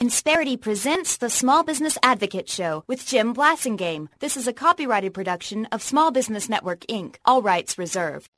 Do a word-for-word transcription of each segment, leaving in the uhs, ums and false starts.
Insperity presents the Small Business Advocate Show with Jim Blasingame. This is a copyrighted production of Small Business Network, Incorporated. All rights reserved.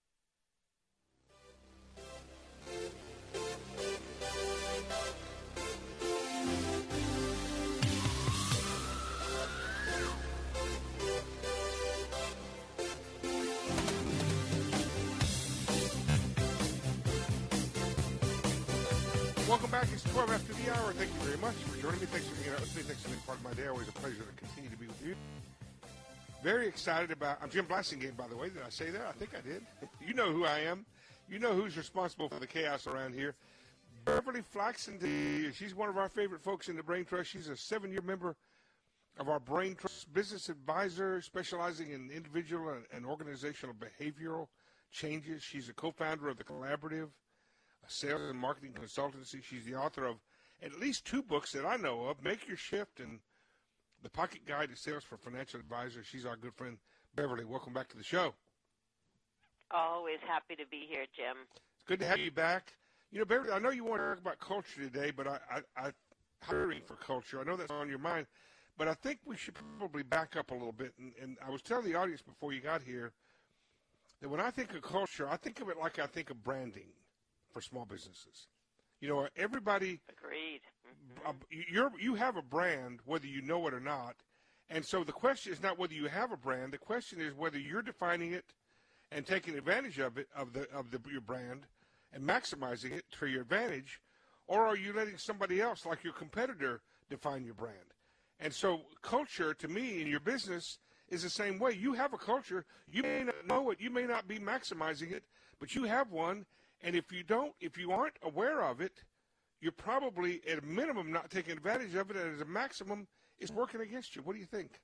Welcome back. It's twelve after the hour. Thank you very much for joining me. Thanks for being out with me. Thanks for being part of my day. Always a pleasure to continue to be with you. Very excited about, I'm Jim Blasingame, by the way. Did I say that? I think I did. You know who I am. You know who's responsible for the chaos around here. Beverly Flaxen, she's one of our favorite folks in the Brain Trust. She's a seven-year member of our Brain Trust business advisor, specializing in individual and, and organizational behavioral changes. She's a co-founder of the Collaborative, a sales and marketing consultancy. She's the author of at least two books that I know of, Make Your Shift and The Pocket Guide to Sales for Financial Advisors. She's our good friend, Beverly. Welcome back to the show. Always happy to be here, Jim. It's good to have you back. You know, Beverly, I know you want to talk about culture today, but I, I, I hiring for culture, I know that's on your mind, but I think we should probably back up a little bit. And, and I was telling the audience before you got here that when I think of culture, I think of it like I think of branding for small businesses. You know, everybody. Agreed. Mm-hmm. Uh, you're you have a brand, whether you know it or not, and so the question is not whether you have a brand. The question is whether you're defining it and taking advantage of it, of the of the your brand, and maximizing it to your advantage, or are you letting somebody else, like your competitor, define your brand? And so, culture to me in your business is the same way. You have a culture. You may not know it. You may not be maximizing it, but you have one. And if you don't, if you aren't aware of it, you're probably at a minimum not taking advantage of it, and as a maximum, it's working against you. What do you think?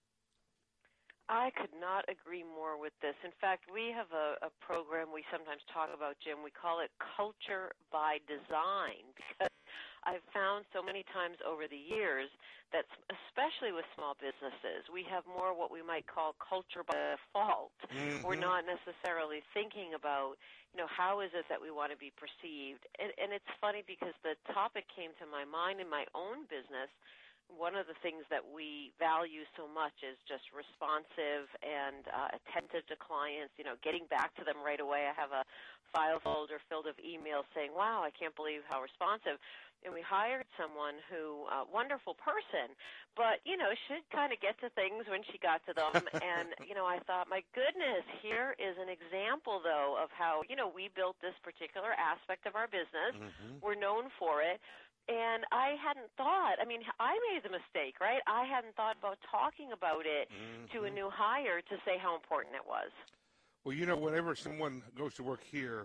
I could not agree more with this. In fact, we have a, a program we sometimes talk about, Jim. We call it Culture by Design, because I've found so many times over the years that, especially with small businesses, we have more what we might call culture by default. Mm-hmm. We're not necessarily thinking about, you know, how is it that we want to be perceived? And, and it's funny because the topic came to my mind in my own business. One of the things that we value so much is just responsive and uh, attentive to clients, you know, getting back to them right away. I have a file folder filled of emails saying, wow, I can't believe how responsive. And we hired someone who, uh, wonderful person, but, you know, should kind of get to things when she got to them. And, you know, I thought, my goodness, here is an example, though, of how, you know, we built this particular aspect of our business. Mm-hmm. We're known for it. And I hadn't thought, I mean, I made the mistake, right? I hadn't thought about talking about it mm-hmm. to a new hire to say how important it was. Well, you know, whenever someone goes to work here,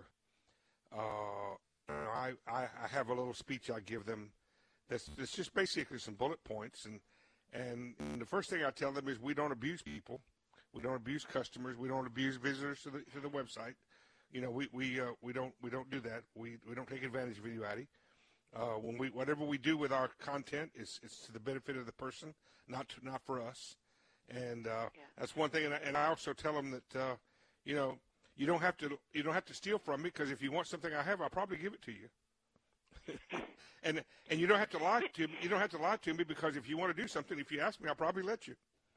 uh, I, I, I have a little speech I give them that's, that's just basically some bullet points. And, and, and the first thing I tell them is we don't abuse people. We don't abuse customers. We don't abuse visitors to the, to the website. You know, we, we, uh, we don't, we don't do that. We, we don't take advantage of anybody. Uh, when we, whatever we do with our content is, is to the benefit of the person, not to, not for us. And uh, yeah. that's one thing. And I, and I also tell them that, uh, you know, you don't have to you don't have to steal from me, because if you want something I have, I'll probably give it to you. and and you don't have to lie to me. You don't have to lie to me, because if you want to do something, if you ask me, I'll probably let you.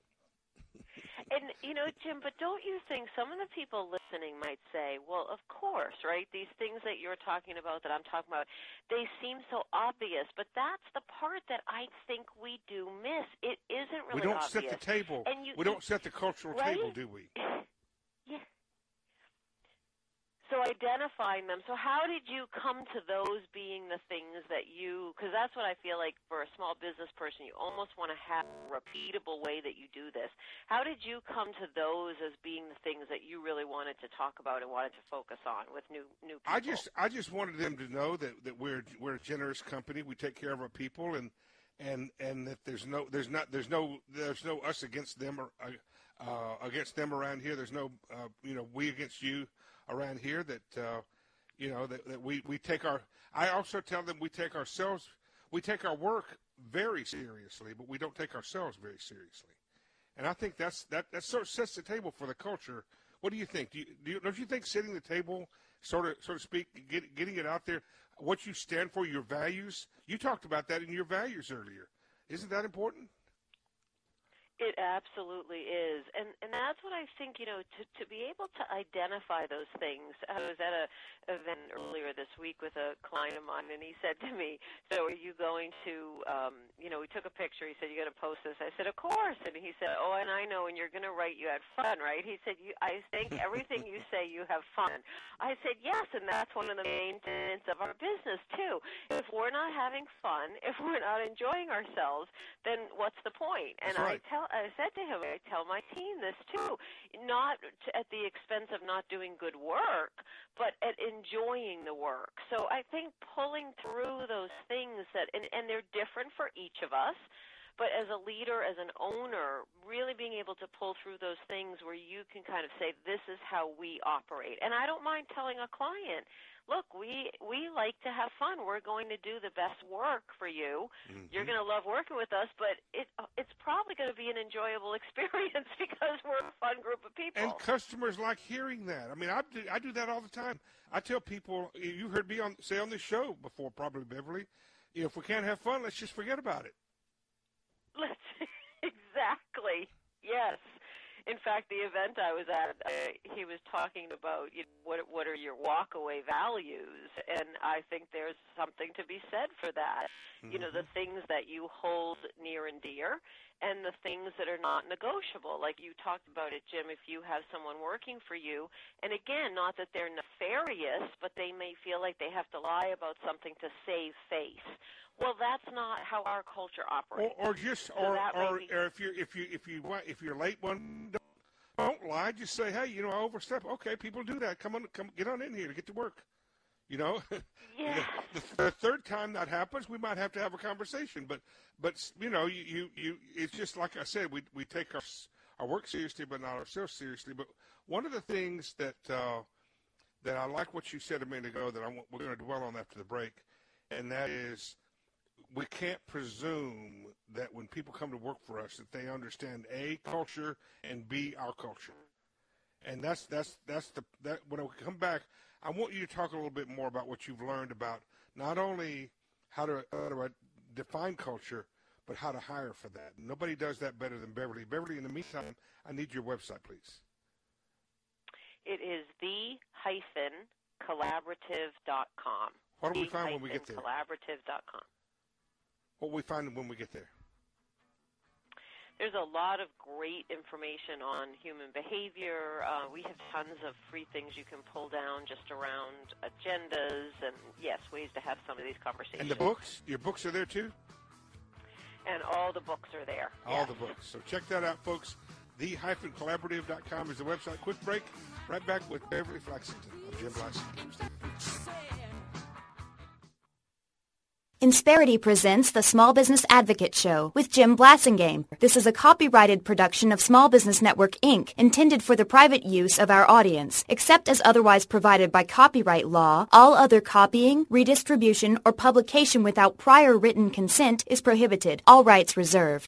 And, you know, Jim, but don't you think some of the people listening might say, well, of course, right, these things that you're talking about, that I'm talking about, they seem so obvious, but that's the part that I think we do miss. It isn't really obvious. We don't obvious. set the table. And you, we don't set the cultural right? table, do we? Yeah. So identifying them. So how did you come to those being the things that you, because that's what I feel like for a small business person, you almost want to have a repeatable way that you do this. How did you come to those as being the things that you really wanted to talk about and wanted to focus on with new new people? I just I just wanted them to know that, that we're we're a generous company. We take care of our people, and and and that there's no there's not there's no there's no us against them or uh, against them around here. There's no uh, you know we against you around here, that uh, you know that, that we, we take our I also tell them we take ourselves we take our work very seriously, but we don't take ourselves very seriously. And I think that's that that sort of sets the table for the culture. What do you think? Do you, do you don't you think setting the table sort of, so to speak, get, getting it out there, what you stand for, your values. You talked about that in your values earlier. Isn't that important? It absolutely is. And and that's what I think, you know, to, to be able to identify those things. I was at a event earlier this week with a client of mine, and he said to me, so are you going to, um, you know, we took a picture. He said, you're going to post this. I said, of course. And he said, oh, and I know, and you're going to write you had fun, right? He said, you, I think everything you say you have fun. I said, yes, and that's one of the main tenets of our business, too. If we're not having fun, if we're not enjoying ourselves, then what's the point? And That's right. I tell I said to him, I tell my team this too, not to, at the expense of not doing good work, but at enjoying the work. So I think pulling through those things that, and, and they're different for each of us, but as a leader, as an owner, really being able to pull through those things where you can kind of say, this is how we operate. And I don't mind telling a client, look, we we like to have fun. We're going to do the best work for you. Mm-hmm. You're going to love working with us, but it it's probably going to be an enjoyable experience because we're a fun group of people. And customers like hearing that. I mean, I do, I do that all the time. I tell people, you heard me on say on this show before, probably, Beverly, if we can't have fun, let's just forget about it. Let's exactly. Yes. In fact, the event I was at, uh, he was talking about, you know, what what are your walkaway values, and I think there's something to be said for that. Mm-hmm. You know, the things that you hold near and dear, and the things that are not negotiable. Like you talked about it, Jim, if you have someone working for you, and again, not that they're nefarious, but they may feel like they have to lie about something to save face. Well, that's not how our culture operates. Or, or just, so or, or, be, or if you're if you if you if you're late one, don't, don't lie. Just say, hey, you know, I overstepped. Okay, people do that. Come on, come get on in here to get to work. You know. Yeah. the, the third time that happens, we might have to have a conversation. But but you know, you you, you it's just like I said, we we take our our work seriously, but not ourselves seriously. But one of the things that uh, that I like what you said a minute ago that I want, we're going to dwell on after the break, and that is, we can't presume that when people come to work for us that they understand A, culture, and B, our culture. And that's that's that's the that when I come back, I want you to talk a little bit more about what you've learned about not only how to, how to define culture, but how to hire for that. Nobody does that better than Beverly. Beverly, in the meantime, I need your website, please. It is the hyphen collaborative dot com. What do we find when we get there? collaborative dot com. What we find when we get there? There's a lot of great information on human behavior. Uh, we have tons of free things you can pull down just around agendas and, yes, ways to have some of these conversations. And the books? Your books are there, too? And all the books are there. All yes. the books. So check that out, folks. the hyphen collaborative dot com is the website. Quick break. Right back with Beverly Flaxington. I'm Jim Blasingame. Insperity presents the Small Business Advocate Show with Jim Blasingame. This is a copyrighted production of Small Business Network, Incorporated, intended for the private use of our audience. Except as otherwise provided by copyright law, all other copying, redistribution, or publication without prior written consent is prohibited. All rights reserved.